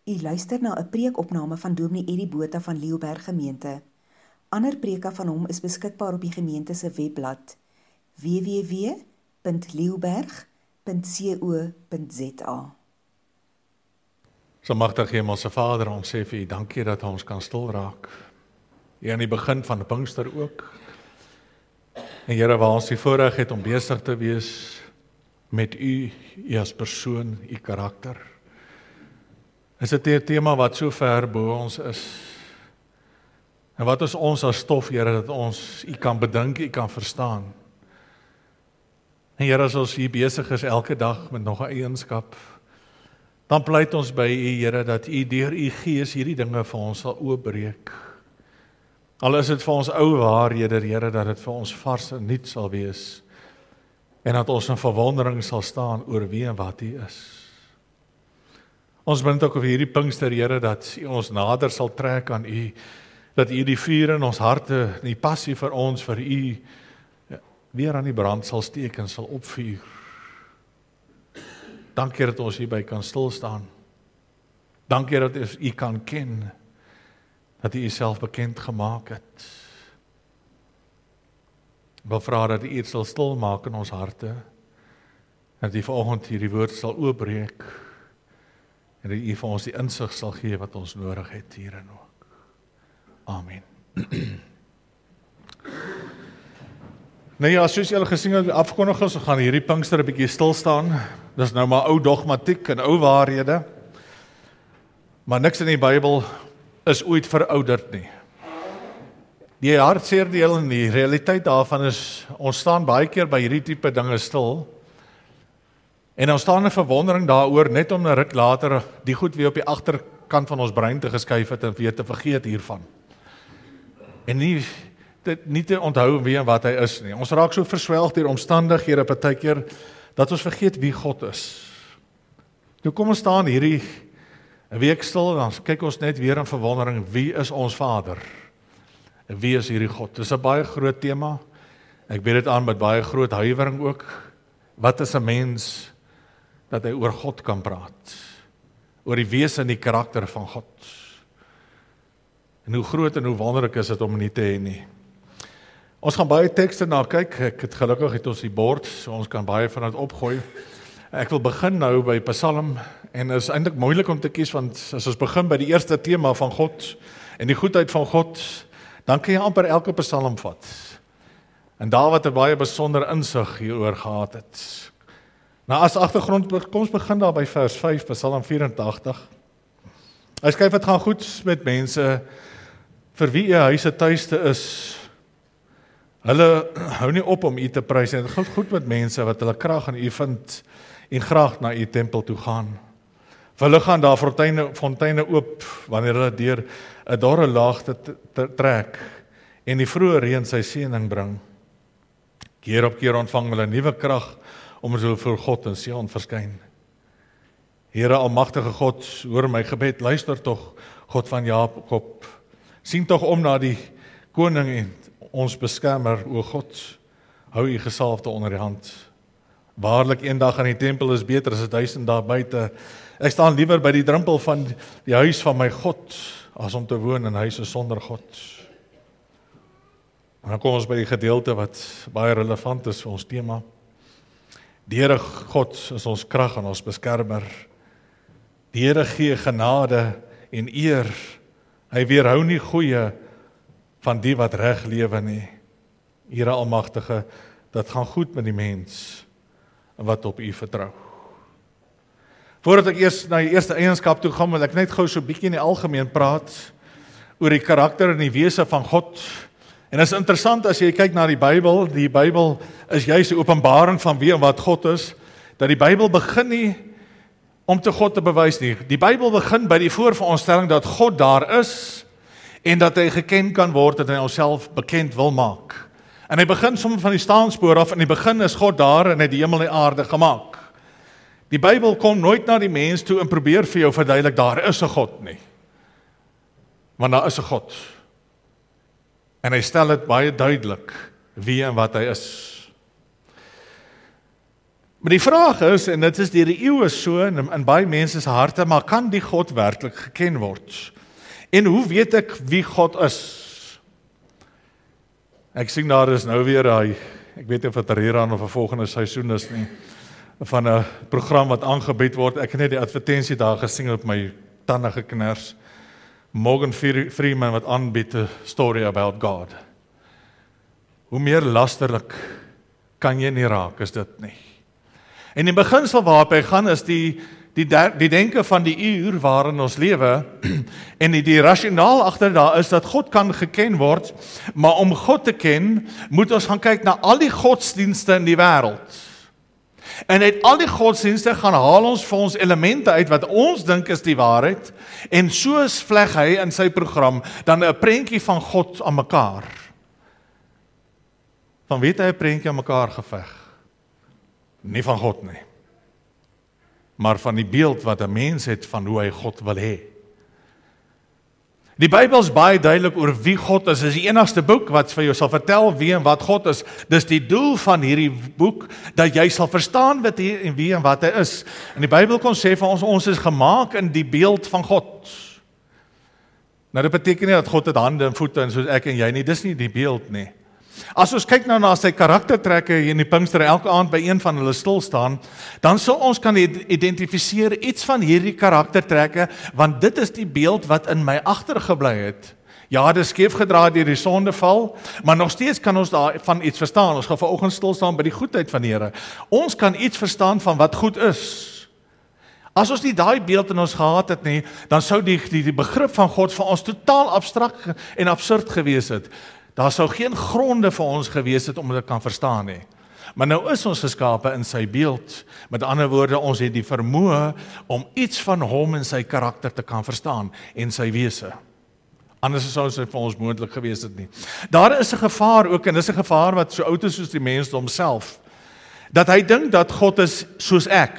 U luister na 'n preekopname van Dominee Eddie Botha van Leeuberg Gemeente. Ander preke van hom is beskikbaar op die gemeente se webblad www.leeuberg.co.za. So magtig Hemelse Vader, ons sê vir U dankie dat ons kan stil raak. Hier aan die begin van Pinkster ook. En Here, waar ons die voorreg het om besig te wees met U as persoon, U karakter. Is dit 'n tema wat so ver bo ons is? En wat is ons as stof, Here, dat ons U kan bedink, U kan verstaan? En Here, as ons hier besig is elke dag met nog 'n eienskap, dan pleit ons by U, Here, dat U deur U Gees hierdie dinge vir ons sal oopbreek. Al is dit vir ons ou waarhede, Here, dat dit vir ons vars en nuut sal wees, en dat ons in verwondering sal staan oor wie en wat U is. Ons bid ook vir hierdie Pinkster, Here, dat U ons nader sal trek aan U, dat U die vuur in ons harte, die passie vir ons, vir U, weer aan die brand sal steek en sal opvuur. Dankie dat ons hierby kan stilstaan. Dankie dat ons U kan ken, dat U Uself bekend gemaak het. Ek wil vra dat U iets sal stil maak in ons harte, dat U vanoggend hierdie woord sal oopbreek, en dat U vir ons die insig sal gee wat ons nodig het hierin ook. Amen. Nou ja, soos julle gesien het, afgekondig is, gaan hierdie Pinkster 'n bietjie stil staan. Dis nou maar ou dogmatiek en ou waarhede. Maar niks in die Bybel is ooit verouderd nie. Die hartseer deel en die realiteit daarvan is, ons staan baie keer by hierdie tipe dinge stil, en ons staan in verwondering daaroor, net om 'n ruk later die goed weer op die agterkant van ons brein te geskuif het en weer te vergeet hiervan. En nie te onthou wie en wat hy is nie. Ons raak so verswelg deur omstandighede partykeer, dat ons vergeet wie God is. Nou kom ons staan hierdie 'n week stil, dan kyk ons net weer in verwondering, wie is ons Vader? En wie is hierdie God? Dis 'n baie groot tema. Ek bied dit aan met baie groot huiwering ook. Wat is 'n mens dat hy oor God kan praat? Oor die wese en die karakter van God. En hoe groot en hoe wonderlik is dit om nie te hê nie. Ons gaan baie tekste na kyk. Ek het gelukkig het ons die bord, so ons kan baie van dit opgooi. Ek wil begin nou by Psalm, en is eintlik moeilik om te kies, want as ons begin by die eerste tema van God en die goedheid van God, dan kan jy amper elke Psalm vat. En Dawid het baie besonder insig hieroor gehad het. Nou as agtergrond, kom ons begin daar by vers 5, Psalm 84. Hy skryf, het gaan goed met mense vir wie U huise tuiste is. Hulle hou nie op om U te prys, en dit gaan goed met mense wat hulle krag in U vind en graag na U tempel toe gaan. Vir hulle gaan daar fonteine oop wanneer hulle deur 'n dorre laagte trek en die vroeë reën sy seëning bring. Keer op keer ontvang hulle nuwe krag om so voor God in Sion verskyn. Here almagtige God, hoor my gebed, luister tog, God van Jakob. Sien tog om na die koning en ons beskermer, o God, hou U gesalfde onder die hand. Waarlik eendag aan die tempel is beter as 1000 daar buite. Ek staan liewer by die drempel van die huis van my God, as om te woon in huise sonder God. En dan kom ons by die gedeelte wat baie relevant is vir ons tema. Die Here God is ons krag en ons beskermer. Die Here gee genade en eer. Hy weerhou nie goeie van die wat reg lewe nie. Here almagtige, dit gaan goed met die mens wat op U vertrou. Voordat ek eers na die eerste eienskap toe gaan, wil ek net gou so 'n bietjie in die algemeen praat oor die karakter en die wese van God. En is interessant as jy kyk na die Bybel is juis 'n openbaring van wie en wat God is, dat die Bybel begin nie om te God te bewys nie. Die Bybel begin by die voorveronderstelling dat God daar is, en dat hy geken kan word, dat hy homself bekend wil maak. En hy begin soms van die staanspoor af, in die begin is God daar, en hy het die hemel en die aarde gemaak. Die Bybel kom nooit na die mens toe en probeer vir jou verduidelik, daar is 'n God nie. Want daar is 'n God. En hy stel dit baie duidelik, wie en wat hy is. Maar die vraag is, en dit is deur die eeue so in baie mense se harte, maar kan die God werklik geken word? En hoe weet ek wie God is? Ek sien daar is nou weer ek weet nie of dit hieraan of 'n volgende seisoen is nie, van 'n program wat aangebied word. Ek het net die advertensie daar gesien op my tande geknars. Morgan Freeman wat aanbied 'n story about God. Hoe meer lasterlik kan jy nie raak as dit nie. En die beginsel waarop hy gaan is die denke van die uur waarin ons lewe en die rasionaal agter daar is dat God kan geken word, maar om God te ken, moet ons gaan kyk na al die godsdienste in die wêreld. En uit al die godsdienste gaan haal ons vir ons elemente uit wat ons dink is die waarheid, en soos vleg hy in sy program dan 'n prentjie van God aan mekaar. Van wie het hy 'n prentjie aan mekaar geveg? Nie van God nie, maar van die beeld wat 'n mens het van hoe hy God wil hê. Die Bybel is baie duidelik oor wie God is. Dit is die enigste boek wat vir jou sal vertel wie en wat God is. Dis die doel van hierdie boek, dat jy sal verstaan wat hy en wie en wat hy is. En die Bybel kon sê vir ons is gemaak in die beeld van God. Nou dit beteken nie dat God het hande en voete en soos ek en jy nie, dis nie die beeld nie. As ons kyk nou na sy karaktertrekke hier in die Pinkster elke aand by een van hulle stil staan, dan sal ons kan identifiseer iets van hierdie karaktertrekke, want dit is die beeld wat in my agtergebly het. Ja, dit is skeef gedra deur die sondeval, maar nog steeds kan ons daarvan iets verstaan. Ons gaan vanoggend stil staan by die goedheid van die Here. Ons kan iets verstaan van wat goed is. As ons nie daai beeld in ons gehad het nie, dan sou die begrip van God vir ons totaal abstrakt en absurd gewees het. Daar sou geen gronde vir ons gewees het om dit kan verstaan nie. Maar nou is ons geskape in sy beeld. Met ander woorde, ons het die vermoë om iets van hom en sy karakter te kan verstaan en sy wese. Anders sou dit vir ons moontlik gewees het nie. Daar is 'n gevaar ook, en dis 'n gevaar wat so oud is soos die mens homself, dat hy dink dat God is soos ek.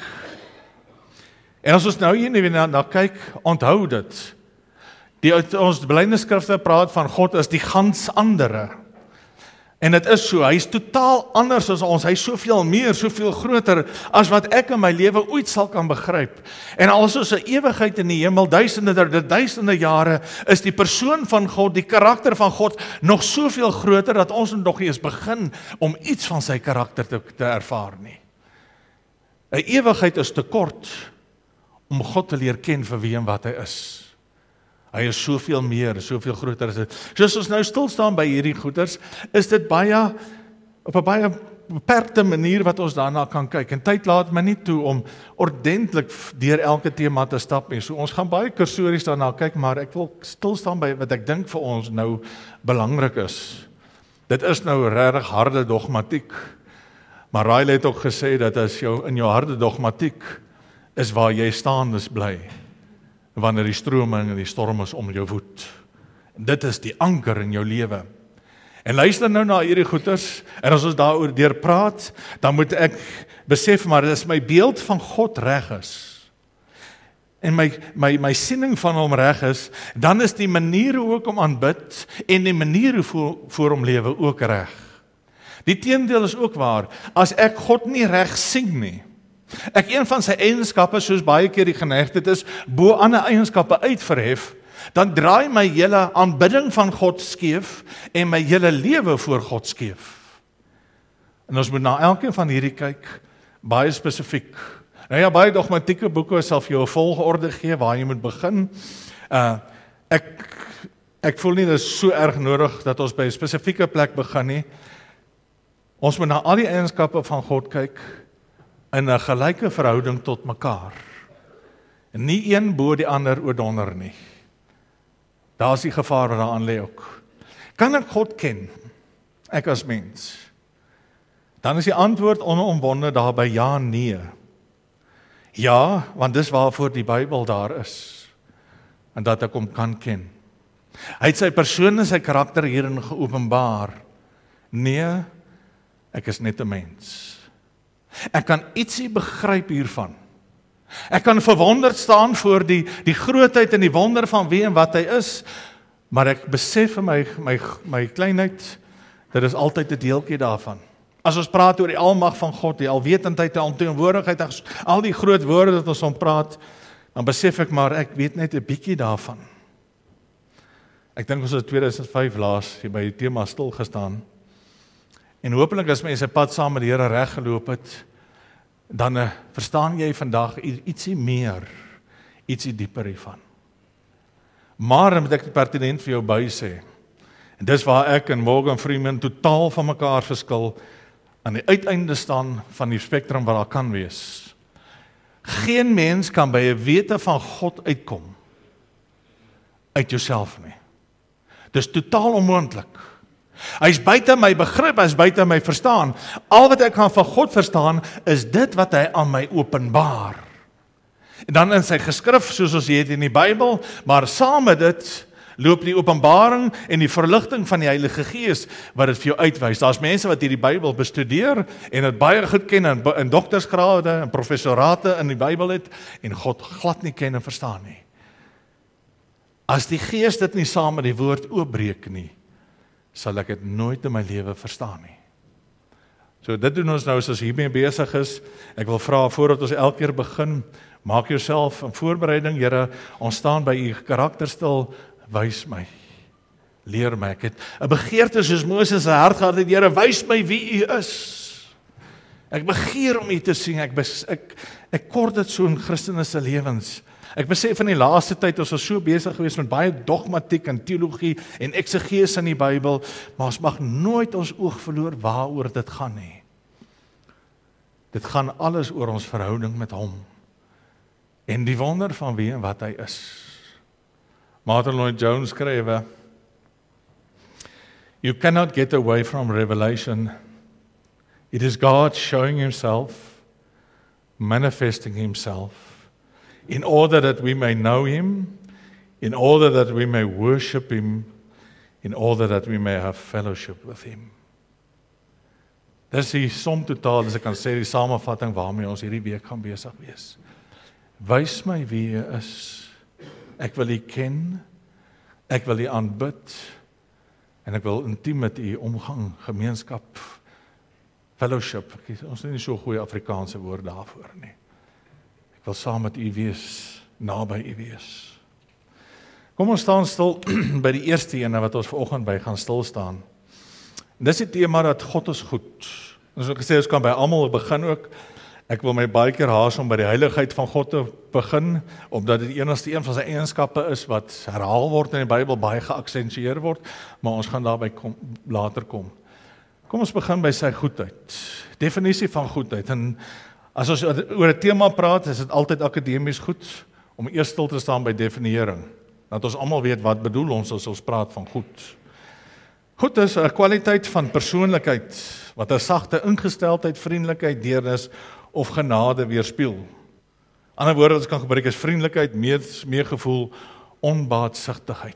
En as ons nou hier na kyk, onthou dit. Ons belydenisskrifte praat van God as die gans andere. En dit is so, hy is totaal anders as ons, hy is soveel meer, soveel groter, as wat ek in my lewe ooit sal kan begryp. En as ons 'n ewigheid in die hemel, duisende jare, is die persoon van God, die karakter van God, nog soveel groter, dat ons nog nie eens begin, om iets van sy karakter te ervaar nie. 'n Ewigheid is te kort, om God te leer ken vir wie en wat hy is. Hy is soveel meer, soveel groter as dit. Soos ons nou stil staan by hierdie goeders, is dit op 'n baie beperkte manier wat ons daarna kan kyk. En tyd laat my nie toe om ordentlik deur elke tema te stap nie. So ons gaan baie kursories daarna kyk, maar ek wil stil staan by wat ek dink vir ons nou belangrik is. Dit is nou regtig harde dogmatiek. Maar Riley het ook gesê dat as in jou harde dogmatiek is waar jy staan is bly. Wanneer die stroming en die storm is om jou voet. En dit is die anker in jou lewe. En luister nou na hierdie goeters, en as ons daaroor deur praat, dan moet ek besef, maar dis my beeld van God reg is. En my siening van hom reg is, dan is die manier hoe ek hom aanbid, en die manier hoe voor hom lewe ook reg. Die teendeel is ook waar, as ek God nie reg sien nie, ek een van sy eienskappe, soos baie keer die geneigtheid is, bo ander eienskappe uitverhef, dan draai my hele aanbidding van God skeef, en my hele lewe voor God skeef. En ons moet na elkeen van hierdie kyk, baie spesifiek. Nou ja, baie dogmatieke boeke sal vir jou 'n volgorde gee, waar jy moet begin. Ek voel nie, dit is so erg nodig, dat ons by 'n spesifieke plek begin nie. Ons moet na al die eienskappe van God kyk, in 'n gelyke verhouding tot mekaar. En nie een bo die ander oordonder nie. Daar is die gevaar wat daaraan lê ook. Kan ek God ken? Ek as mens. Dan is die antwoord onomwonde daarby ja, nee. Ja, want dis waarvoor die Bybel daar is. En dat ek hom kan ken. Hy het sy persoon en sy karakter hierin geopenbaar. Nee, ek is net 'n mens. Ek kan ietsie begryp hiervan. Ek kan verwonderd staan voor die grootheid en die wonder van wie en wat hy is, maar ek besef in my kleinheid, dit is altyd 'n deeltjie daarvan. As ons praat oor die almag van God, die alwetendheid, die alomteenwoordigheid, al die groot woorde wat ons om praat, dan besef ek maar, ek weet net 'n bietjie daarvan. Ek dink ons het 2005 laas hier by die tema stil gestaan. En hopelik as mense pad saam met die Here reg geloop het, dan verstaan jy vandag ietsie meer, ietsie dieper hiervan. Maar dan moet ek pertinent vir jou by sê, en dis waar ek en Morgan Freeman totaal van mekaar verskil, aan die uiteinde staan van die spektrum wat daar kan wees. Geen mens kan by 'n wete van God uitkom uit jouself nie. Dis totaal onmoontlik. Hy is buite my begrip, hy is buite my verstaan. Al wat ek kan van God verstaan, is dit wat hy aan my openbaar. En dan in sy geskrif, soos ons het in die Bybel, maar saam met dit loop die openbaring en die verligting van die Heilige Gees wat dit vir jou uitwys. Daar's mense wat hierdie Bybel bestudeer en dit baie goed ken in doktersgrade en professorate in die Bybel het en God glad nie ken en verstaan nie. As die Gees dit nie saam met die woord oopbreek nie, sal ek dit nooit in my lewe verstaan nie. So dit doen ons nou as ons hiermee besig is. Ek wil vra voordat ons elke keer begin, maak jouself 'n voorbereiding. Here, ons staan by u karakter stil. Wys my, leer my, ek het 'n begeerte soos Moses se hart gehad het, Here, wys my wie u is. Ek begeer om u te sien, ek kort dit so in Christene se lewens. Ek besef in die laaste tyd, ons was so besig gewees met baie dogmatiek en teologie en eksegese in die Bybel, maar ons mag nooit ons oog verloor waaroor dit gaan nie. Dit gaan alles oor ons verhouding met hom, en die wonder van wie en wat hy is. Martin Lloyd-Jones skrywe, "You cannot get away from revelation. It is God showing himself, manifesting himself, in order that we may know him, in order that we may worship him, in order that we may have fellowship with him." Dis die som totaal, as ek kan sê, die samevatting waarmee ons hierdie week gaan besig wees. Wys my wie u is. Ek wil u ken, ek wil u aanbid, en ek wil intiem met u omgang, gemeenskap, fellowship, ons het nie so goeie Afrikaanse woord daarvoor nie. Ek wil saam met u wees, naby u wees. Kom ons staan stil by die eerste ene wat ons vanoggend by gaan stil staan. En dis die tema dat God is goed. Ons het gesê, ons kan by almal begin ook. Ek wil my baie keer haas om by die heiligheid van God te begin, omdat dit enigste een van sy eienskappe is wat herhaal word in die Bybel, baie geaksentueer word, maar ons gaan daarby later kom. Kom ons begin by sy goedheid. Definisie van goedheid. En as ons oor 'n tema praat, is dit altyd akademies goed om eers stil te staan by definiering, dat ons almal weet wat bedoel ons as ons praat van goed. Goed is 'n kwaliteit van persoonlikheid wat 'n sagte ingesteldheid, vriendelikheid, deernis of genade weerspieël. Ander woorde wat ons kan gebruik is vriendelikheid, meegevoel, onbaatsigtigheid.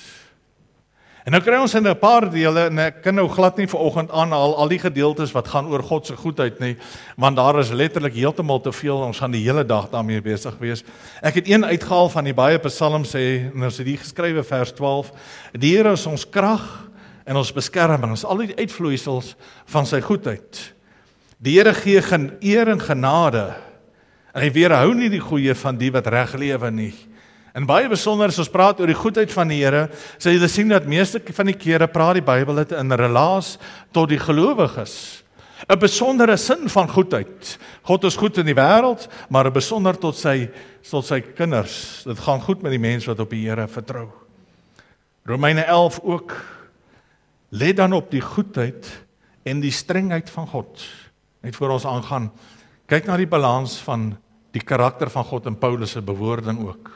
En nou kry ons in 'n paar dele, en ek kan nou glad nie vanoggend aanhaal al die gedeeltes wat gaan oor God se goedheid nie, want daar is letterlik heeltemal te veel, ons gaan die hele dag daarmee besig wees. Ek het een uitgehaal van die baie psalms sê, en ons het die geskrywe vers 12, die Here is ons krag en ons beskerming, is al die uitvloeisels van sy goedheid. Die Here gee eer en genade, en hy weerhou nie die goeie van die wat reg lewe nie. En baie besonder as ons praat oor die goedheid van die Here, sal julle sien dat meeste van die kere praat die Bybel dit in relaas tot die gelowiges. 'n Besondere sin van goedheid. God is goed in die wêreld, maar 'n besonder tot sy kinders. Dit gaan goed met die mens wat op die Here vertrou. Romeine 11 ook. Let dan op die goedheid en die strengheid van God. Net voor ons aangaan, kyk na die balans van die karakter van God en Paulus se bewoording ook.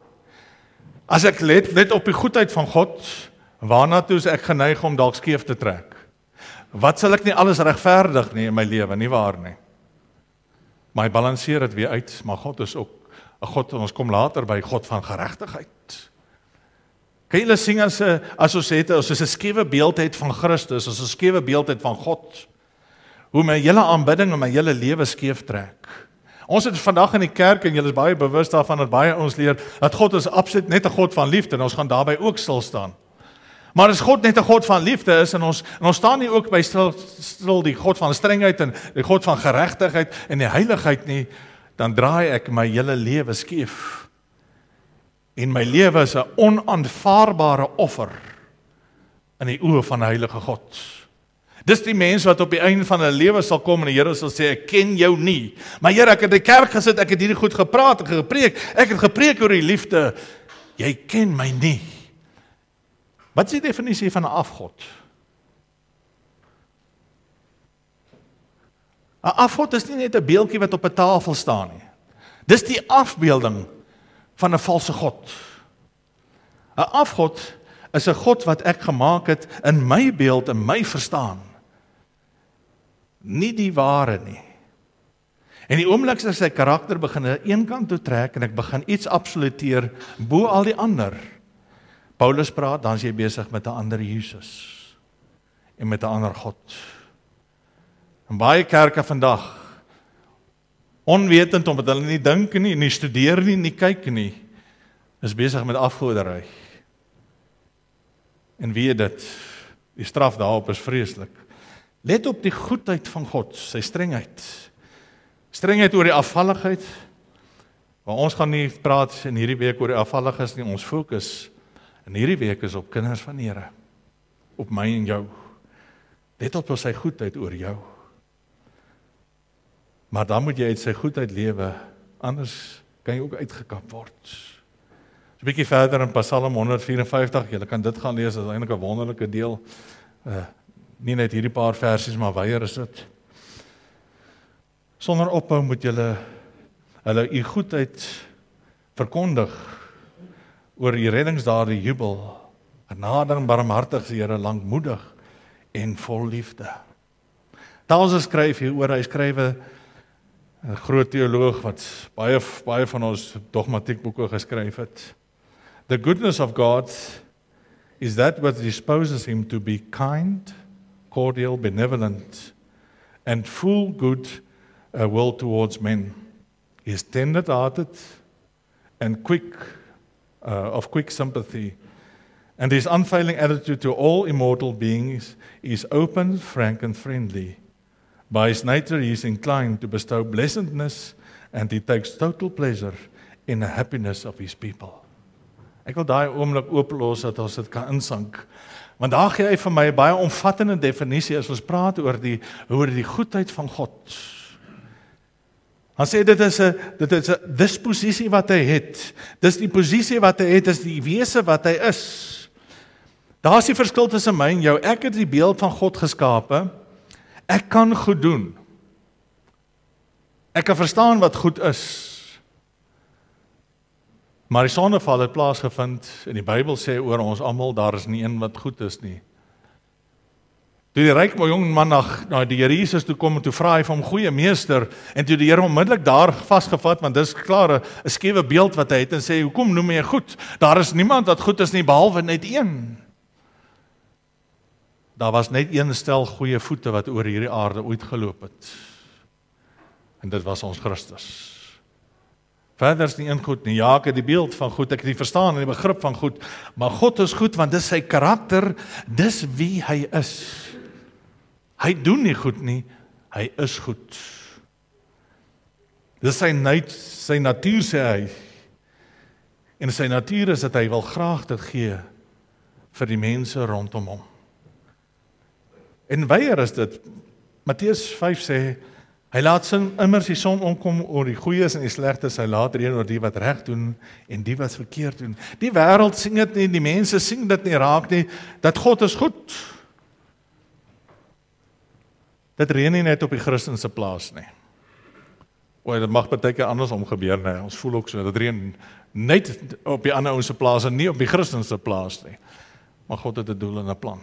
As ek let op die goedheid van God, waarna toe is ek geneig om dalk skeef te trek? Wat sal ek nie alles regverdig nie in my lewe, nie waar nie? Maar hy balanseer dit weer uit, maar God is ook 'n God, en ons kom later by God van geregtigheid. Kan julle sien as ons is 'n skewe beeld het van Christus, as 'n skewe beeld het van God, hoe my hele aanbidding en my hele lewe skeef trek. Ons het vandag in die kerk, en julle is baie bewus daarvan dat baie ons leer, dat God is absoluut net 'n God van liefde, en ons gaan daarbey ook stil staan. Maar as God net 'n God van liefde is, en ons staan nie ook by stil die God van strengheid en die God van geregtigheid en die heiligheid nie, dan draai ek my hele lewe skief. En my lewe is 'n onaanvaarbare offer in die oë van die heilige God. Dis die mense wat op die einde van hulle lewe sal kom en die Here sal sê, ek ken jou nie. Maar Here, ek het in die kerk gesit, ek het hierdie goed gepraat en gepreek, ek het gepreek oor die liefde. Jy ken my nie. Wat is die definisie van 'n afgod? 'n Afgod is nie net 'n beeldjie wat op 'n tafel staan nie. Dis die afbeelding van 'n valse god. 'n Afgod is 'n god wat ek gemaak het in my beeld en my verstaan. Nie die ware nie. En die oomblik as sy karakter begin aan een kant toe trek en ek begin iets absoluteer bo al die ander. Paulus praat, dan is jy besig met 'n ander Jesus en met 'n ander God. En baie kerke vandag, onwetend omdat hulle nie dink nie studeer nie kyk nie, is besig met afgoderry. En weet dit, die straf daarop is vreeslik. Let op die goedheid van God, sy strengheid. Strengheid oor die afvalligheid. Maar ons gaan nie praat in hierdie week oor die afvalliges nie, ons fokus in hierdie week is op kinders van die Here. Op my en jou. Let op sy goedheid oor jou. Maar dan moet jy uit sy goedheid lewe, anders kan jy ook uitgekap word. So 'n bietjie verder in Psalm 154, julle kan dit gaan lees, dit is eintlik 'n wonderlike deel. Nie net hierdie paar versies, maar weier is dit. Sonder ophou moet julle u goedheid verkondig, oor die reddingsdade jubel, genadig en barmhartig is die Here, lankmoedig en vol liefde. Talse skryf hieroor, hy skryf 'n groot teoloog wat baie van ons dogmatiekboeke geskryf het. The goodness of God is that what disposes him to be kind, cordial, benevolent, and full good will towards men. He is tender-hearted and of quick sympathy, and his unfailing attitude to all immortal beings is open, frank, and friendly. By his nature, he is inclined to bestow blessedness, and he takes total pleasure in the happiness of his people. Ek wil daai oomblik ooplos dat ons dit kan insink. Want daar gee hy vir my 'n baie omvattende definisie as ons praat oor die goedheid van God. Hy sê dit is 'n disposisie wat hy het. Dis die posisie wat hy het, is die wese wat hy is. Daar is die verskil tussen my en jou. Ek het die beeld van God geskape. Ek kan goed doen. Ek kan verstaan wat goed is. Maar die sondeval het plaasgevind en die Bybel sê oor ons almal, daar is nie een wat goed is nie. Toe die ryk jong man na die Here Jesus toe kom en toe vra hy vir hom, goeie meester, en toe die Here onmiddellik daar vasgevat, want dis klaar 'n skewe beeld wat hy het en sê, hoekom noem jy goed? Daar is niemand wat goed is nie, behalwe net een. Daar was net een stel goeie voete wat oor hierdie aarde ooit geloop het. En dit was ons Christus. Verder is nie een goed nie. Ja, ek het die beeld van goed, ek het die verstaan en die begrip van goed, maar God is goed, want dis sy karakter, dis wie hy is. Hy doen nie goed nie, hy is goed. Dis sy natuur, sê hy. En sy natuur is dat hy wil graag dit gee vir die mense rondom hom. En weier is dit, Matteus 5 sê, hy laat immers die son omkom oor die goeies en die slegtes, hy laat reën oor die wat reg doen en die wat verkeerd doen. Die wêreld sien dit nie, die mense sien dit nie raak nie, dat God is goed. Dit reën nie net op die Christen se plaas nie. Dit mag baie keer andersom gebeur, nee. Ons voel ook so, dit reën net op die ander ouens se plaas en nie op die Christen se plaas nie. Maar God het 'n doel en 'n plan.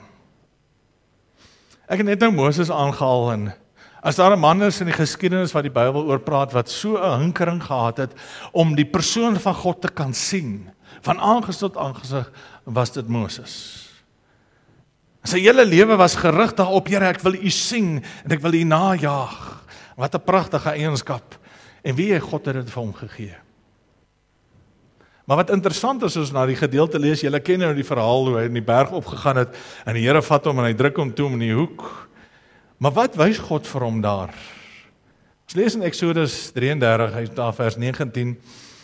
Ek het net nou Moses aangehaal en as daar 'n man is in die geskiedenis wat die Bybel oor praat, wat so 'n hinkering gehad het, om die persoon van God te kan sien, van aangesig tot aangesig, was dit Moses. Sy hele lewe was gerig daarop, Here, ek wil U sien, en ek wil U najaag. Wat 'n pragtige eienskap. En wie God het dit vir hom gegee? Maar wat interessant is, as na die gedeelte lees, julle ken nou die verhaal hoe hy in die berg opgegaan het, en die Here vat hom en hy druk hom toe in die hoek. Maar wat wys God vir hom daar? Ons lees in Exodus 33, hy is daar vers 19,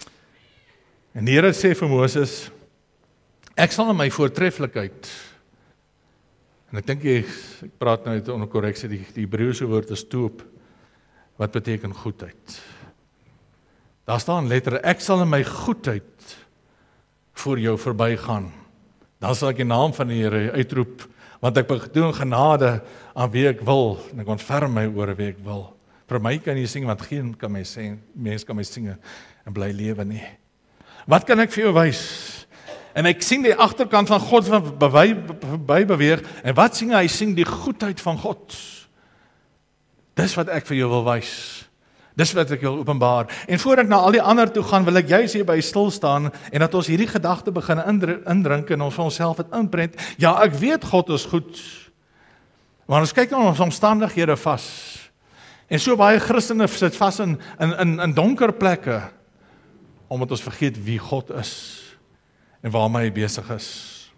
en die Here sê vir Moses, ek sal in my voortreffelikheid, en ek dink ek praat nou onder korreksie, die Hebreëse woord is toop, wat beteken goedheid. Daar staan letterlik, ek sal in my goedheid voor jou verbygaan. Dan sal ek die naam van die Here uitroep, want ek doen genade aan wie ek wil, en ek ontferm my oor wie ek wil. Vir my kan jy sing, want geen kan my sing, mens kan my sing en bly lewe nie. Wat kan ek vir jou wys? En ek sien die agterkant van God verby beweeg, en wat sing hy? Hy sing die goedheid van God. Dis wat ek vir jou wil wys. Dis wat ek wil openbaar. En voor ek na al die ander toe gaan, wil ek juis hier by stil staan, en dat ons hierdie gedagte begin indrink, en ons vir onsself het inprent, ja, ek weet God is goed, maar ons kyk na ons omstandighede vas, en so baie Christene sit vas in donker plekke, omdat ons vergeet wie God is, en waarmee hy besig is.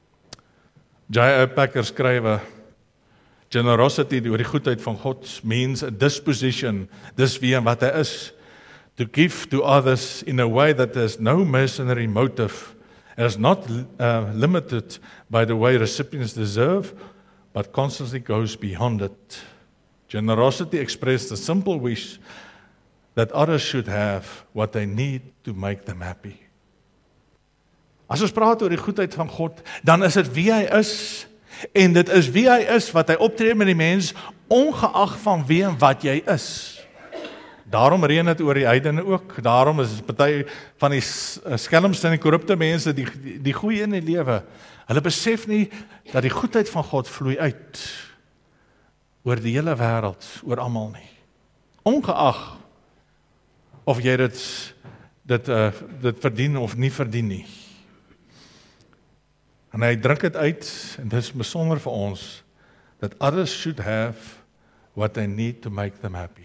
J.I. Packer skrywe, generosity, oor die goedheid van God, means a disposition, dis wie en wat hy is, to give to others in a way that has no mercenary motive, and is not limited by the way recipients deserve, but constantly goes beyond it. Generosity expresses the simple wish that others should have what they need to make them happy. As ons praat oor die goedheid van God, dan is dit wie hy is, en dit is wie hy is, wat hy optree met die mens, ongeag van wie en wat jy is. Daarom reën dit oor die heidene ook, daarom is party van die skelmste en die korrupte mense, die goeie in die lewe, hulle besef nie, dat die goedheid van God vloei uit, oor die hele wêreld, oor almal nie. Ongeag, of jy dit verdien of nie verdien nie. En hy druk dit uit, en dit is besonder vir ons, that others should have what they need to make them happy.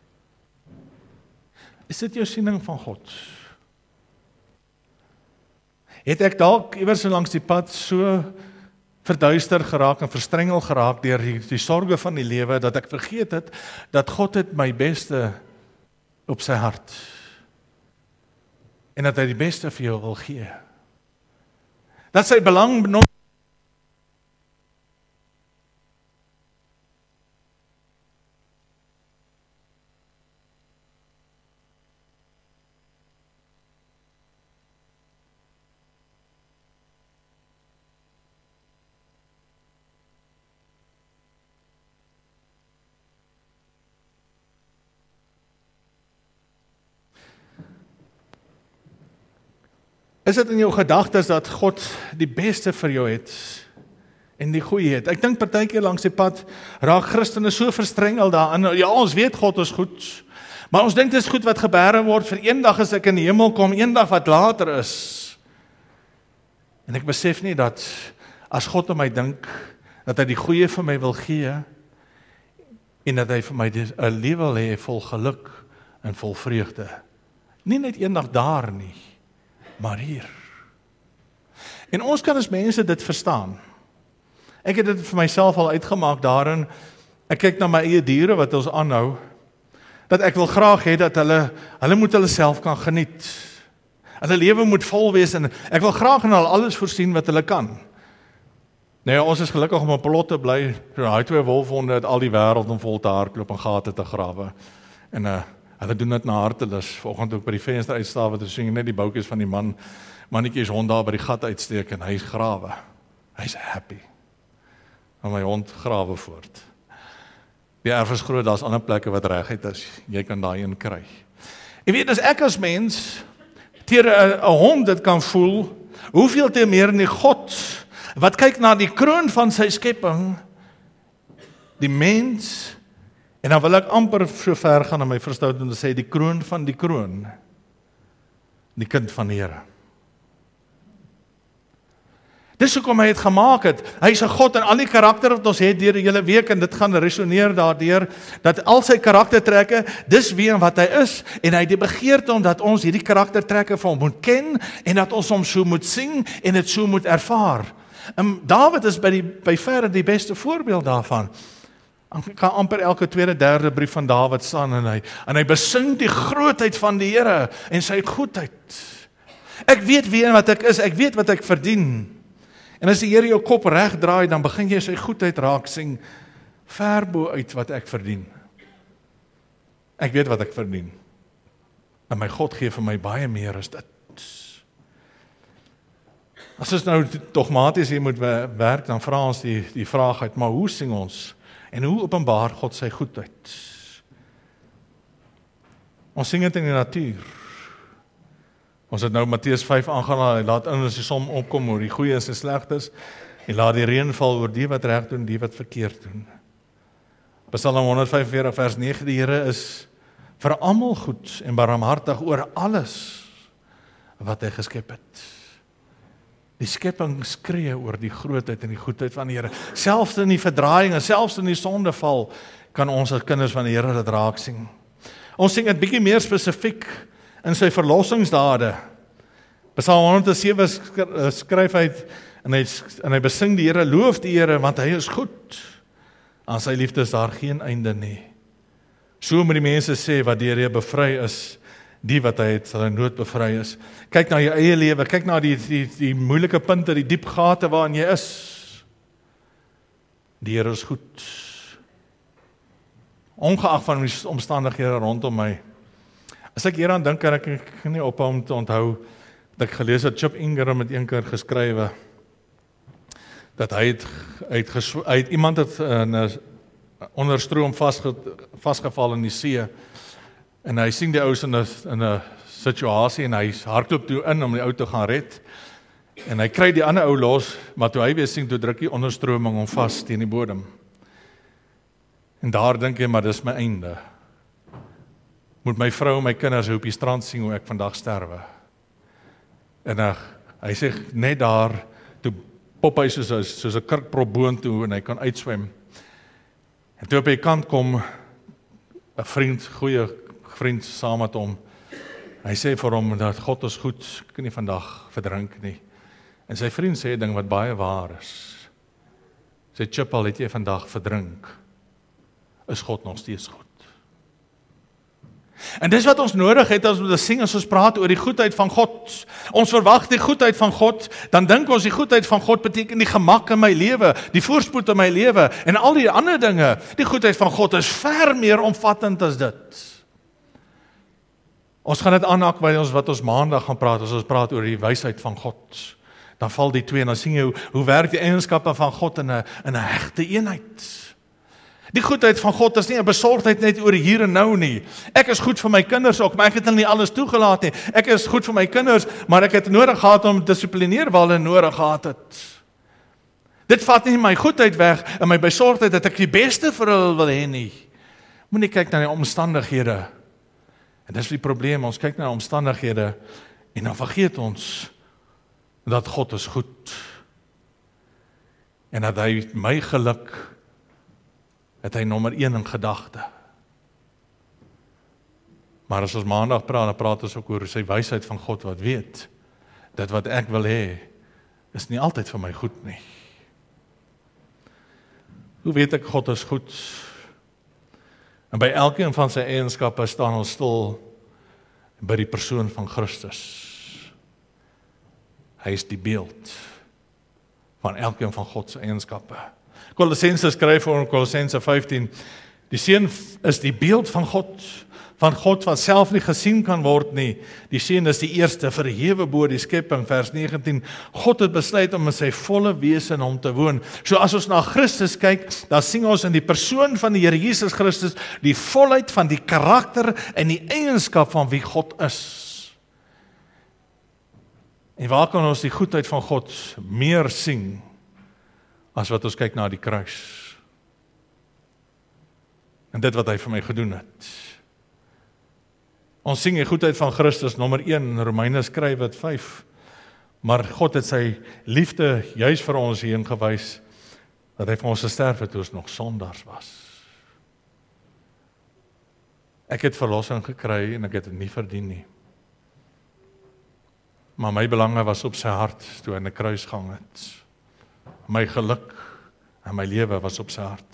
Is dit jou siening van God? Het ek dalk iewers langs die pad so verduister geraak en verstrengel geraak deur die sorge van die lewe, dat ek vergeet het, dat God het my beste op sy hart, en dat hy die beste vir jou wil gee. Dat sy belang benut. Is dit in jou gedagtes dat God die beste vir jou het en die goeie het? Ek dink partykeer langs die pad raak Christene so verstrengel daarin. Ja, ons weet God is goed, maar ons dink dit is goed wat gebere word vir eendag as ek in die hemel kom, eendag wat later is. En ek besef nie dat as God aan my dink, dat hy die goeie vir my wil gee, en dat hy vir my 'n lewe wil hê vol geluk en vol vreugde. Nie net eendag daar nie, maar hier. En ons kan as mense dit verstaan. Ek het dit vir myself al uitgemaak daarin, ek kyk na my eie diere wat ons aanhou, dat ek wil graag hê dat hulle moet hulle self kan geniet. Hulle lewe moet vol wees, en ek wil graag in hulle alles voorsien wat hulle kan. Nee, ons is gelukkig om op 'n plot te bly, daai 2 wolfhonde het al die wêreld om vol te hardloop en gate te grawe. En hulle doen dit na hartelus. Vanoggend ook by die venster uitstawe te sien net die boutjies van die mannetjies hond daar by die gat uitsteek en hy grawe. Hy's happy. En my hond grawe voort. Die erf is groot, daar's ander plekke wat reguit is. Jy kan daai een kry. Jy weet, as ek as mens teer 'n hond dit kan voel, hoeveel te meer nie God wat kyk na die kroon van sy skepping, die mens. En dan wil ek amper so ver gaan in my verstout om te sê, die kroon van die kroon, die kind van die Here. Dis hoekom hy het gemaak het. Hy is 'n God en al die karakter wat ons het deur die hele week, en dit gaan resoneer daardeur, dat al sy karaktertrekke, dis wie en wat hy is, en hy het die begeerte om dat ons hierdie karaktertrekke van hom moet ken, en dat ons hom so moet sien, en dit so moet ervaar. Dawid is by verre die beste voorbeeld daarvan. Ek kan amper elke tweede, derde brief van Dawid staan, en hy besing die grootheid van die Here, en sy goedheid. Ek weet wie en wat ek is, ek weet wat ek verdien. En as die Here jou kop reg draai, dan begin jy sy goedheid raak sien, ver bo uit wat ek verdien. Ek weet wat ek verdien. En my God gee vir my baie meer as dit. As ons nou dogmaties hier moet werk, dan vra ons die vraag uit, maar hoe sing ons? En hoe openbaar God sy goedheid? Ons sing dit in die natuur. Ons het nou Matteus 5 aangehaal, hy laat in as die som opkom oor die goeies en slegtes, en laat die reën val oor die wat reg doen, die wat verkeerd doen. Psalm 145 vers 9, die Here is vir almal goed en barmhartig oor alles wat hy geskep het. Die skepping skree oor die grootheid en die goedheid van die Here. Selfs in die verdraaiing en selfs in die sondeval kan ons as kinders van die Here dit raak sien. Ons sing dit bietjie meer spesifiek in sy verlossingsdade. Psalm 107 skryf hy en hy besing die Here, loof die Here, want hy is goed. Aan sy liefde is daar geen einde nie. So moet die mense sê wat deur hy bevry is, die wat hy het sal in nood bevry is. Kyk na jou eie lewe, kyk na die moeilike punte, die diep gate waarin jy is. Die Here is goed. Ongeag van die omstandighede rondom my. As ek hieraan dink, kan ek nie ophou om te onthou dat ek gelees het, Chip Ingram het een keer geskrywe dat iemand het onder stroom vasgeval in die see, en hy sien die ouens in 'n situasie, en hy hardloop toe in om die ou te gaan red, en hy kry die ander ou los, maar toe hy weer sien, toe druk die onderstroming hom vas teen die bodem. En daar dink hy, maar dis my einde. Moet my vrou en my kinders op die strand sien hoe ek vandag sterwe. En hy sê net daar, toe pop hy soos 'n kurkprop boontoe, en hy kan uitswem. En toe op die kant kom 'n goeie vriend saam met hom. Hy sê vir hom dat God is goed, ek kan nie vandag verdrink nie. En sy vriend sê 'n ding wat baie waar is. Sê, Chip, al het jy vandag verdrink, is God nog steeds goed. En dis wat ons nodig het as ons sing, as ons praat oor die goedheid van God. Ons verwag die goedheid van God, dan dink ons die goedheid van God beteken die gemak in my lewe, die voorspoed in my lewe, en al die ander dinge. Die goedheid van God is ver meer omvattend as dit. Ons gaan dit aanhaak by wat ons maandag gaan praat, as ons praat oor die wysheid van God. Dan val die twee, en dan sien jy hoe werk die eienskappe van God in 'n hegte eenheid. Die goedheid van God is nie 'n besorgdheid net oor hier en nou nie. Ek is goed vir my kinders ook, maar ek het hulle nie alles toegelaat nie. Ek is goed vir my kinders, maar ek het nodig gehad om dissiplineer waar hulle nodig gehad het. Dit vat nie my goedheid weg en my besorgdheid dat ek die beste vir hulle wil hê nie. Moenie kyk na die omstandighede. En dis die probleem, ons kyk na die omstandighede en dan vergeet ons dat God is goed. En dat hy my geluk het hy nommer 1 in gedagte. Maar as ons maandag praat, dan praat ons ook oor sy wysheid van God wat weet, dat wat ek wil hê, is nie altyd vir my goed nie. Hoe weet ek God is goed? En by elkeen van sy eienskappe staan ons stil by die persoon van Christus. Hy is die beeld van elkeen van God se eienskappe. Kolossense skryf vir Kolossense 15, die seun is die beeld van God wat self nie gesien kan word nie. Die seun is die eerste verhewe bo die skepping, vers 19. God het besluit om in sy volle wese in hom te woon. So as ons na Christus kyk, dan sien ons in die persoon van die Here Jesus Christus die volheid van die karakter en die eienskap van wie God is. En waar kan ons die goedheid van God meer sien as wat ons kyk na die kruis? En dit wat hy vir my gedoen het. Ons sing die goedheid van Christus, nommer 1, Romeine skryf dit 5. Maar God het sy liefde juis vir ons hierin gewys, dat hy vir ons gesterf het toe ons nog sondaars was. Ek het verlossing gekry en ek het dit nie verdien nie. Maar my belange was op sy hart toe hy in die kruis gehang het. My geluk en my lewe was op sy hart.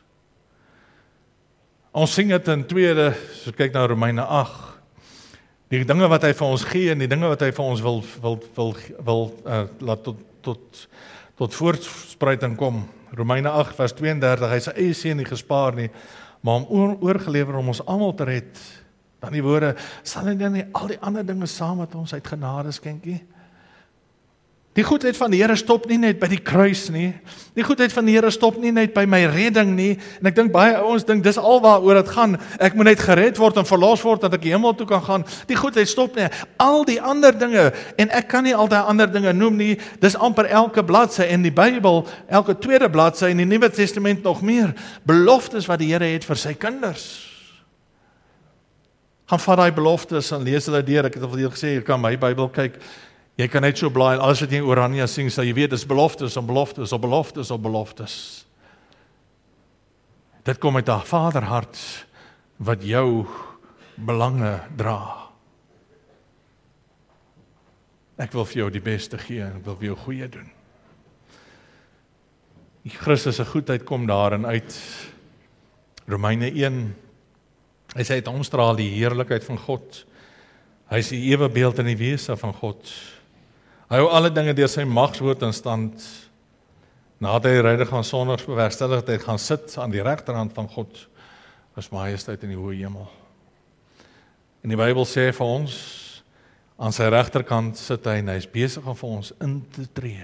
Ons sing dit in tweede, so kyk na Romeine 8. Die dinge wat hy vir ons gee en die dinge wat hy vir ons wil laat tot voortspruiting kom. Romeine 8 vers 32, hy sy eie seun nie gespaar nie, maar hom oorgelewer om ons almal te red. Dan die woorde, sal hy dan nie al die ander dinge saam met ons uit genade skenk nie? Die goedheid van die Here stop nie net by die kruis nie. Die goedheid van die Here stop nie net by my redding nie. En ek dink baie ouens dink dis alwaaroor dit gaan. Ek moet net gered word en verlos word dat ek hemel toe kan gaan. Die goedheid stop nie. Al die ander dinge, en ek kan nie al die ander dinge noem nie. Dis amper elke bladsy in die Bybel, elke tweede bladsy in die Nuwe Testament nog meer. Beloftes wat die Here het vir sy kinders. Gaan vat daai beloftes en lees hulle deur. Ek het al vir julle gesê, jy kan my Bybel kyk. Jy kan net so blaai, en alles wat jy in Oranje sing, sal jy weet, dis beloftes en beloftes en beloftes en beloftes. Dit kom uit 'n Vaderhart wat jou belange dra. Ek wil vir jou die beste gee en ek wil vir jou goeie doen. Die Christus se goedheid kom daarin uit. Romeine 1. Hy sê, het omstraal die heerlikheid van God. Hy is die ewebeeld in die wese van God. Hy hou alle dinge deur sy magswoord in stand. Nadat hy die rede van sondaars bewerkstellig het, hy gaan sit aan die regterhand van God, as majesteit in die hoë hemel. En die Bybel sê vir ons, aan sy regterkant sit hy en hy is besig om vir ons in te tree.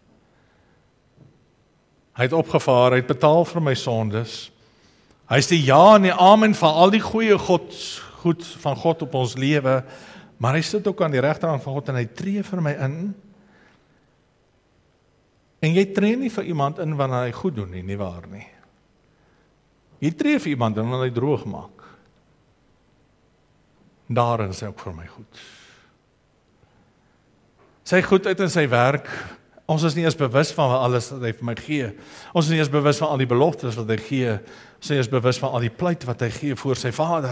Hy het opgevaar, hy het betaal vir my sondes. Hy is die ja en die amen van al die goed van God op ons lewe, maar hy sit ook aan die regterhand van God en hy tree vir my in. En jy tree nie vir iemand in wanneer hy goed doen nie waar nie. Jy tree vir iemand in wanneer hy droog maak. Daarin is hy ook vir my goed. Sy goedheid in sy werk, ons is nie eens bewus van alles wat hy vir my gee. Ons is nie eens bewus van al die beloftes wat hy gee. Ons is nie eens bewus van al die pleit wat hy gee voor sy Vader.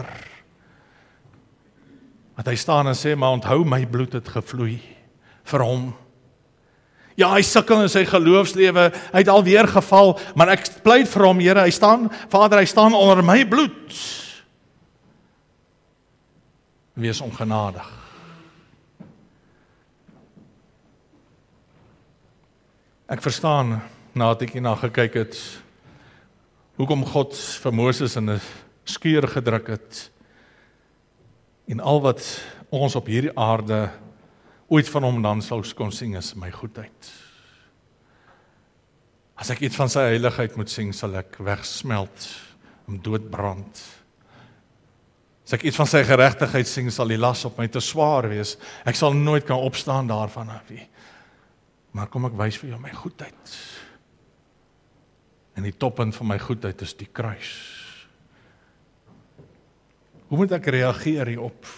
Dat hy staan en sê, maar onthou my bloed het gevloei vir hom. Ja, hy sukkel in sy geloofslewe, hy het alweer geval, maar ek pleit vir hom, Here, Vader, hy staan onder my bloed. Wees ongenadig. Ek verstaan, nadat ek hierna gekyk het, hoekom God vir Moses in 'n skuur gedruk het, en al wat ons op hierdie aarde ooit van hom dan sou kon sing is my goedheid. As ek iets van sy heiligheid moet sing, sal ek wegsmelt, om doodbrand. As ek iets van sy geregtigheid sing, sal die las op my te swaar wees. Ek sal nooit kan opstaan daarvan af nie. Maar kom ek wys vir jou my goedheid. En die toppunt van my goedheid is die kruis. Hoe moet ek reageer hierop?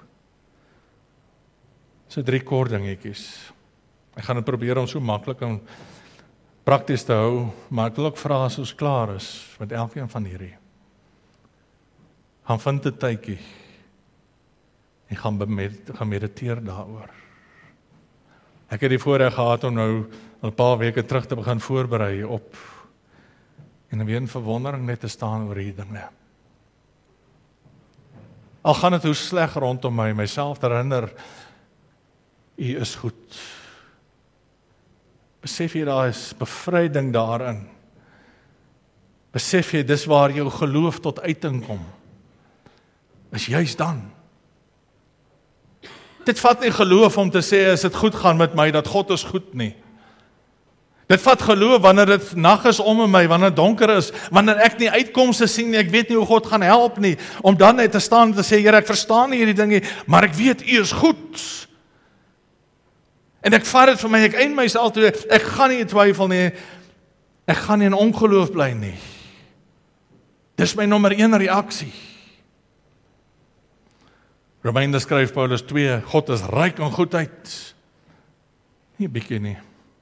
So 3 kort dingetjies. Ek gaan dit probeer om so maklik en prakties te hou, maar ek wil ook vra as ons klaar is met elkeen van hierdie. Gaan vind 'n tydjie en gaan mediteer daaroor. Ek het die voorreg gehad om nou 'n paar weke terug te begin voorberei op en weer in verwondering net te staan oor hierdie dinge. Al gaan dit hoe sleg rondom my, myself te herinner, U is goed. Besef jy daar is bevryding daarin. Besef jy dis waar jou geloof tot uiting kom. Is juist dan. Dit vat nie geloof om te sê as dit goed gaan met my, dat God is goed nie. Dit vat geloof wanneer dit nag is om my, wanneer dit donker is, wanneer ek nie uitkomste sien nie, ek weet nie hoe God gaan help nie, om dan net te staan en te sê, Here, ek verstaan nie hierdie ding nie, maar ek weet U is goed. En ek vat dit vir my, ek eind myself toe, ek gaan nie in twyfel nie, ek gaan nie in ongeloof bly nie. Dis my nommer 1 reaksie. Romeine skryf Paulus 2, God is ryk in goedheid. Nie 'n bietjie nie.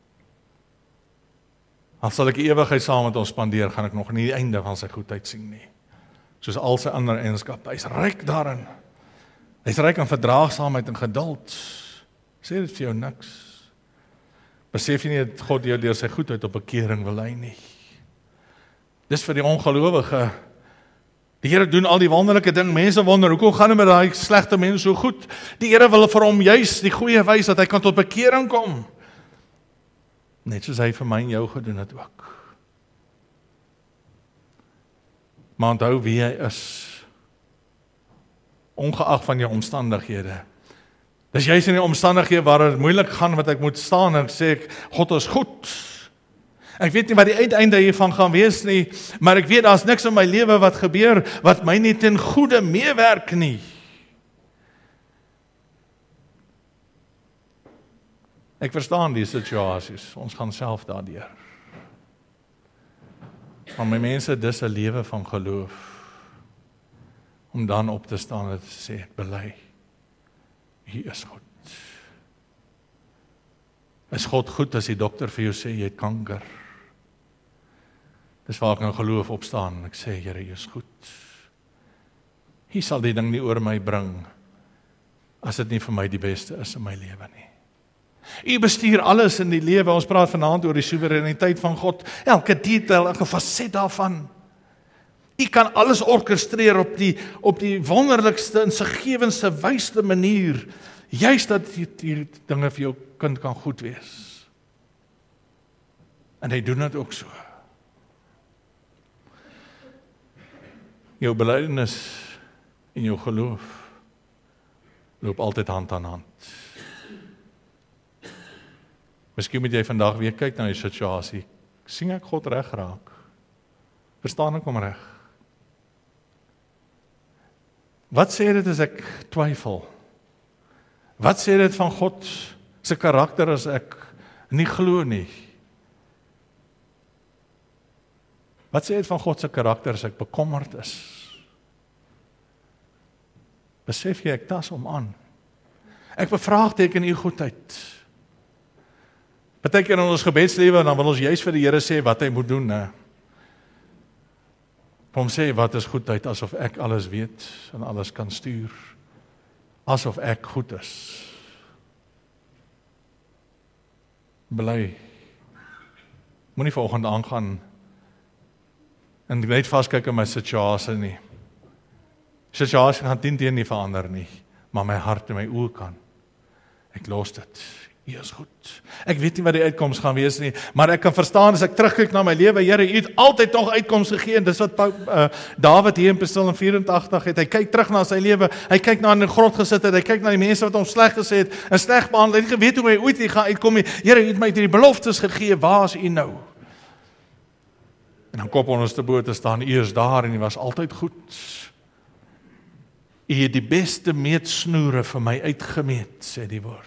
Al sal ek die ewigheid saam met hom spandeer, gaan ek nog nie die einde van sy goedheid sien nie. Soos al sy ander eienskappe. Hy's ryk daarin. Hy's ryk aan verdraagsaamheid en geduld. Sê dit vir jou niks. Besef jy nie dat God jou deur sy goedheid op bekering wil lei nie? Dis vir die ongelowige. Die Here doen al die wonderlike ding. Mense wonder, hoekom gaan dit met daai slegte mens so goed? Die Here wil vir hom juis die goeie wys dat hy kan tot bekering kom. Net soos hy vir my en jou gedoen het ook. Maar onthou wie hy is. Ongeag van jou omstandighede. Dis juist in die omstandighede waar dit moeilik gaan wat ek moet staan en sê ek, God is goed. Ek weet nie wat die uiteinde hiervan gaan wees nie, maar ek weet daar's niks in my lewe wat gebeur wat my nie ten goeie meewerk nie. Ek verstaan die situasies, ons gaan self daardeur. Maar my mense, dis 'n lewe van geloof. Om dan op te staan en te sê, ek bely, hier is goed. Is God goed as die dokter vir jou sê, jy het kanker? Dis waar ek nou geloof opstaan en ek sê, Here, jy is goed. Hier sal die ding nie oor my bring, as dit nie vir my die beste is in my lewe nie. U bestuur alles in die lewe, ons praat vanaand oor die soewereiniteit van God, elke detail, elke facet daarvan. U kan alles orkestreer op die wonderlikste en siggewendste wysste manier, juist dat die dinge vir jou kind kan goed wees. En hy doen dit ook so. Jou belydenis en jou geloof loop altyd hand aan hand. Miskien moet jy vandag weer kyk na die situasie. Sien ek God reg raak? Verstaan ek hom reg? Wat sê dit as ek twyfel? Wat sê dit van God se karakter as ek nie glo nie? Wat sê dit van God se karakter as ek bekommerd is? Besef jy ek tas hom aan? Ek bevraagteken u goedheid. Partykeer in ons gebedslewe dan wil ons juis vir die Here sê wat hy moet doen, né? Hom sê wat is goedheid, asof ek alles weet en alles kan stuur. Asof ek goed is. Bly. Moenie vanoggend aangaan en net vaskyk in my situasie nie. Situasie gaan teen nie verander nie, maar my hart en my oë kan. Ek los dit. U is goed. Ek weet nie wat die uitkoms gaan wees nie, maar ek kan verstaan as ek terugkyk na my lewe, Here, u het altyd nog uitkoms gegee en dis wat Dawid hier in Psalm 84 het. Hy kyk terug na sy lewe, hy kyk na in die grot gesit het, hy kyk na die mense wat hom sleg gesê het en sleg behandel. Hy het geweet hoe hy ooit hier gaan uitkom nie. Here, u het my hierdie beloftes gegee, waar is u nou? En dan kop ons te bo te staan, u is daar en u was altyd goed. U het die beste meetsnoere vir my uitgemeet, sê die woord.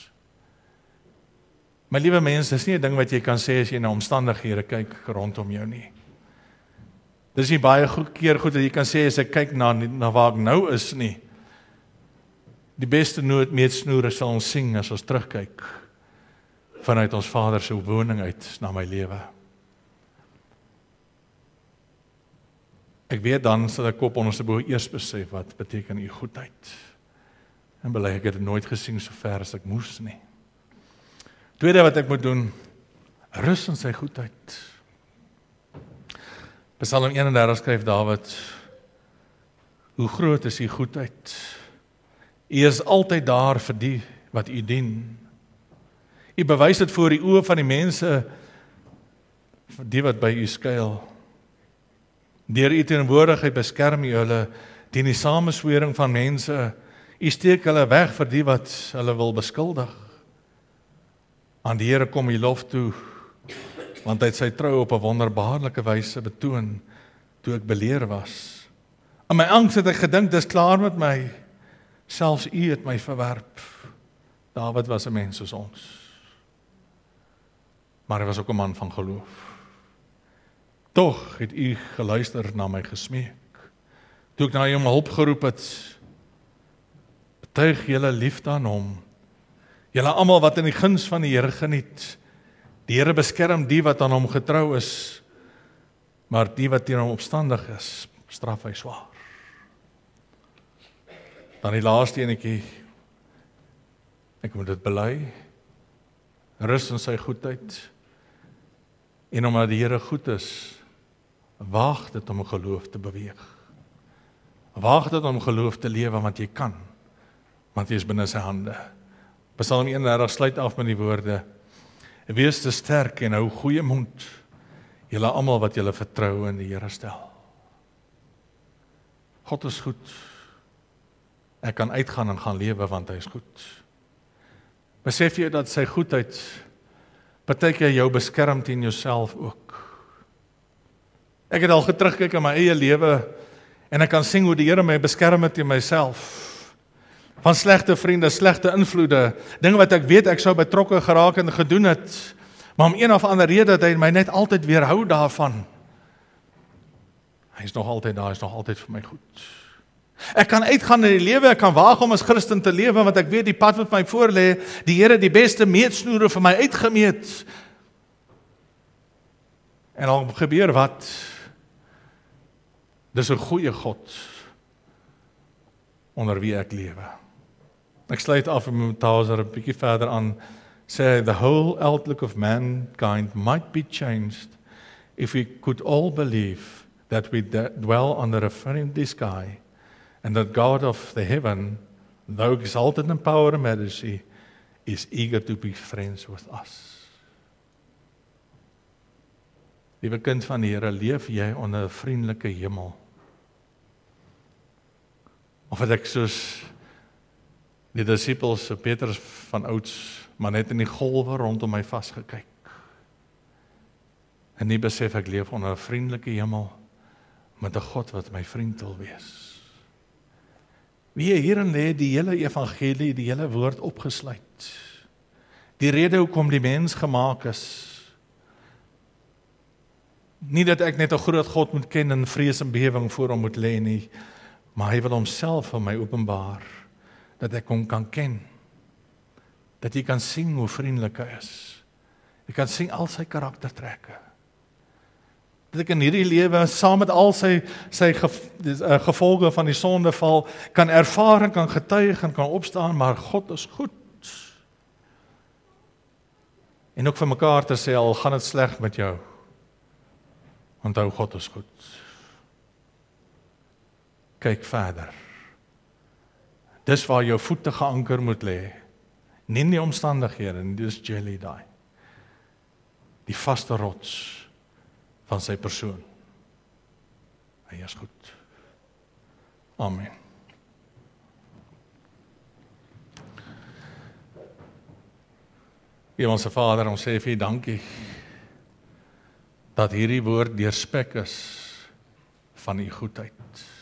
My liewe mense, dis nie 'n ding wat jy kan sê as jy na omstandighede kyk rondom jou nie. Dis nie baie keer goed dat jy kan sê as ek kyk na waar ek nou is nie. Die beste meetsnoere sal ons sing as ons terugkyk vanuit ons Vader se woning uit na my lewe. Ek weet dan sal ek op onderste bo eers besef wat beteken u goedheid. En bely ek het dit nooit gesien so ver as ek moes nie. Tweede wat ek moet doen, rus in sy goedheid. Psalm 31 skryf Dawid, hoe groot is u goedheid? U is altyd daar vir die wat u dien. U bewys dit voor die oë van die mense, vir die wat by u skuil. Deur u teenwoordigheid beskerm u hulle teen die sameswering van mense. U steek hulle weg vir die wat hulle wil beskuldig. Aan die Here kom u lof toe, want hy het sy trou op 'n wonderbaarlike wyse betoon, toe ek beleer was. In my angs het ek gedink, dis klaar met my, selfs u het my verwerp. Dawid was 'n mens soos ons, maar hy was ook 'n man van geloof. Tog het u geluister na my gesmeek. Toe ek na u om hulp geroep het, betuig julle liefde aan hom. Julle almal wat in die guns van die Here geniet. Die Here beskerm die wat aan hom getrou is, maar die wat teen hom opstandig is, straf hy swaar. Dan die laaste enetjie, ek moet dit bely, rus in sy goedheid, en omdat die Here goed is, waag dit om geloof te beweeg. Waag dit om geloof te lewe, want jy kan, want jy is binne sy hande. Psalm 31 sluit af met die woorde, wees te sterk en hou goeie moed, julle almal wat julle vertrou in die Here stel. God is goed. Ek kan uitgaan en gaan lewe, want hy is goed. Besef jy dat sy goedheid partykeer jou beskerm teen jouself ook. Ek het al terugkyk in my eie lewe, en ek kan sien hoe die Here my beskerm het teen myself. Van slegte vriende, slegte invloede, dinge wat ek weet ek sou betrokke geraak en gedoen het, maar om een of ander rede dat hy my net altyd weerhou daarvan. Hy is nog altyd daar, hy is nog altyd vir my goed. Ek kan uitgaan in die lewe, ek kan waag om as Christen te lewe, want ek weet die pad wat my voor lê, die Here die beste meetsnoere vir my uitgemeet. En al gebeur wat, dis 'n goeie God onder wie ek lewe. Ek sluit af en moet daar 'n bietjie verder aan sê, the whole outlook of mankind might be changed if we could all believe that we dwell under a friendly sky and that God of the heaven, though exalted in power and majesty, is eager to be friends with us. Liewe kind van die Here, leef jy onder 'n vriendelike hemel? Of het ek soos die disippels, Petrus van ouds, maar net in die golwe rondom my vasgekyk. En nie besef ek leef onder 'n vriendelike hemel met 'n God wat my vriend wil wees. Wie hierin lê die hele evangelie, die hele woord opgesluit. Die rede hoekom die mens gemaak is. Nie dat ek net 'n groot God moet ken en vrees en bewering voor hom moet lê nie, maar hy wil homself vir my openbaar, dat ek hom kan ken, dat jy kan sien hoe vriendelik hy is, jy kan sien al sy karaktertrekke, dat ek in hierdie lewe, saam met al sy gevolge van die sondeval, kan ervaar en kan getuig en kan opstaan, maar God is goed, en ook vir mekaar te sê, al gaan het sleg met jou, onthou God is goed. Kyk verder. Dis waar jou voete geanker moet lê. Nie die omstandighede, nie dis jelly daai. Die vaste rots van sy persoon. Hy is goed. Amen. Hemelse Vader, ons sê vir U dankie dat hierdie woord deurspek is van U goedheid.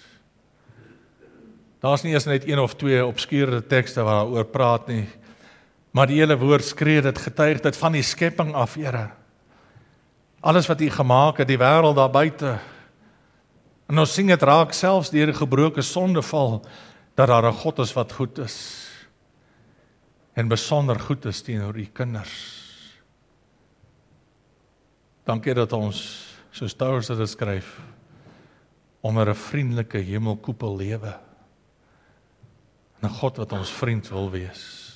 Daar's nie eers net een of twee obskure tekste waar daaroor praat nie, maar die hele woord skree dit, getuig dit van die skepping af, Here. Alles wat U gemaak het, die wêreld daar buite. En ons sien dit raak selfs deur die gebroke sondeval, dat daar 'n God is wat goed is. En besonder goed is teenoor U kinders. Dankie dat ons, soos Paulus dit skryf, onder 'n vriendelike hemelkoepel lewe. 'n God wat ons vriend wil wees.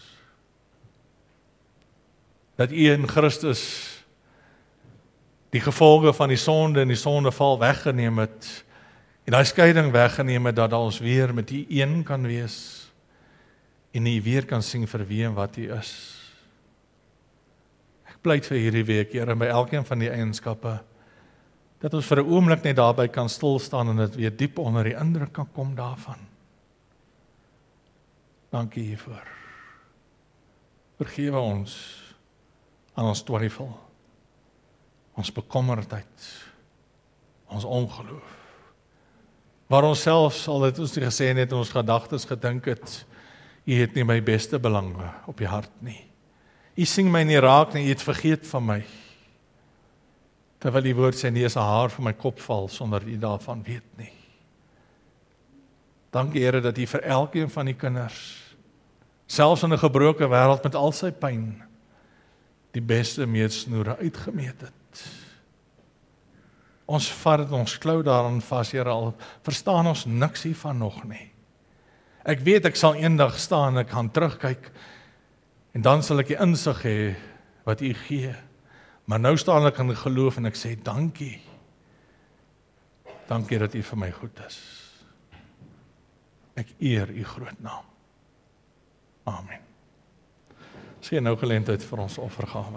Dat U in Christus die gevolge van die sonde en die sondeval weggeneem het, en daai skeiding weggeneem het, dat ons weer met U een kan wees, en U weer kan sien vir wie en wat U is. Ek pleit vir hierdie week, Here, by elkeen van die eienskappe, dat ons vir 'n oomblik net daarby kan stil staan, en dit weer diep onder die indruk kan kom daarvan. Dankie hiervoor. Vergewe ons aan ons twyfel, ons bekommerdheid, ons ongeloof. Waar ons selfs, al het ons nie gesê net in ons gedagtes gedink het, U het nie my beste belange op die hart nie. U sien my nie raak nie, U het vergeet van my. Terwyl die woord sê, nie is 'n haar van my kop val, sonder U daarvan weet nie. Dankie Here, dat U vir elkeen van die kinders selfs in 'n gebroke wêreld met al sy pyn, die beste meetsnoere uitgemeet het. Ons vat dit, ons klou daaraan vas, Here, al verstaan ons niks hiervan nog nie. Ek weet ek sal eendag staan, ek gaan terugkyk, en dan sal ek die insig hê wat U gee. Maar nou staan ek in geloof en ek sê dankie. Dankie dat U vir my goed is. Ek eer U groot naam. Amen. Sien nou geleentheid vir ons offergawe.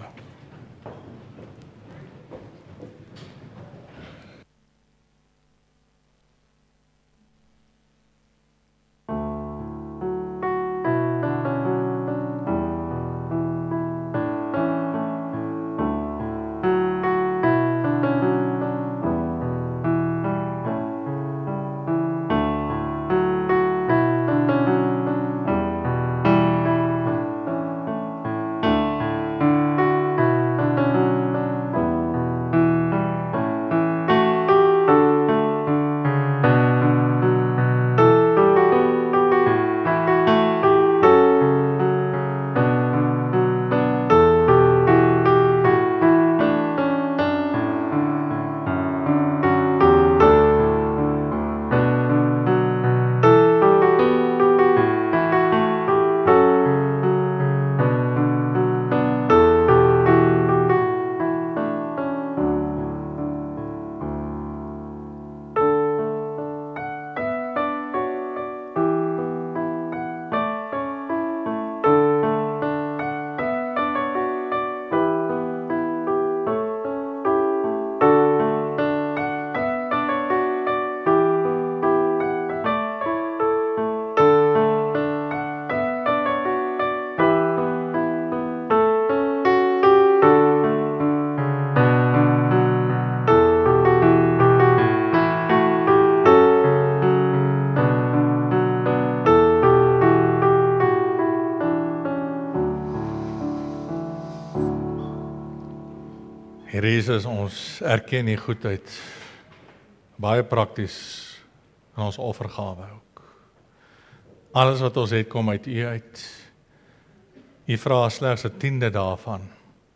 Here Jesus, ons erken U goedheid, baie prakties in ons offergawe ook. Alles wat ons het, kom uit U uit. U vra slegs 1/10 daarvan.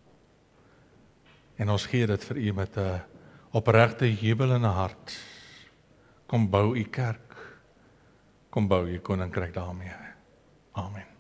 En ons gee dit vir U met 'n opregte jubelende hart. Kom bou U kerk. Kom bou U koninkryk daarmee. Amen.